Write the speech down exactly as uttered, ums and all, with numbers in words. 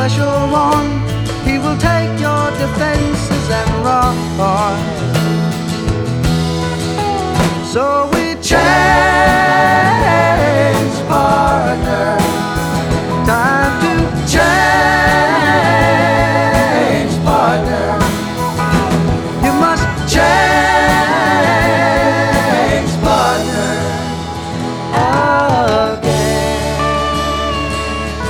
special one. He will take your defenses and run. So we chant.